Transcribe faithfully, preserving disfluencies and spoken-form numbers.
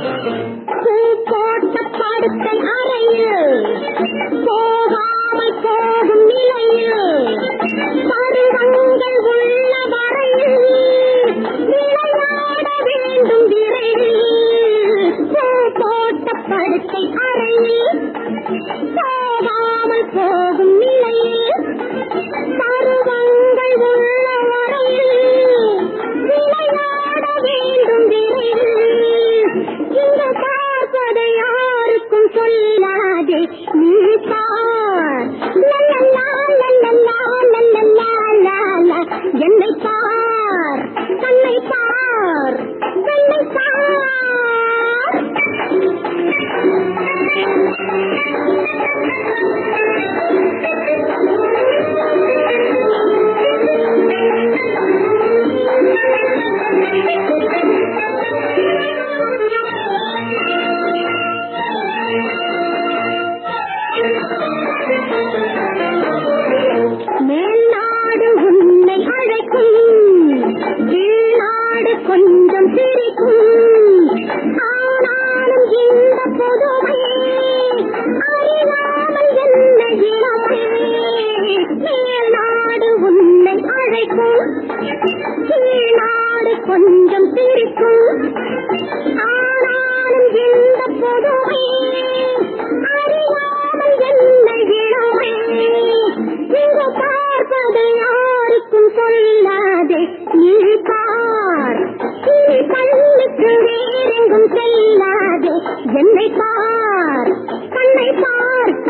போட்ட படுக்கை அறையில் போகாமல் போகும் நிலையில் பருவங்கள் உள்ள வரையில் விளையாட வேண்டும் விரைவில் போட்ட படுக்கை அறையில் போகாமல் போகும் நிலையில் பருவங்கள் உள்ள வரையில் விளையாட வேண்டும் விரைவில் இங்கு பார்ப்பதை யாருக்கும் சொல்லாதே நீ பார் என்னை பார் தன்னை பார் தன்னை பார் மேல்நாடு உன்னை அழைக்கும் கீழ்நாடு கொஞ்சம் சிரிக்கும் ஆனாலும் இந்த பொதுமை அறியாமல் என்ன இளமை மேல்நாடு உன்னை அழைக்கும் கீழ்நாடு கொஞ்சம் சிரிக்கும் ஆனாலும் இந்த பொதுமை அறியாமல் என்ன இளமை இங்கு பார்ப்பதை யாருக்கும் சொல்லாதே நீ பார் நீ கண்ணுக்கு வேறெங்கும் செல்லாதே என்னை பார் கண்ணை பார்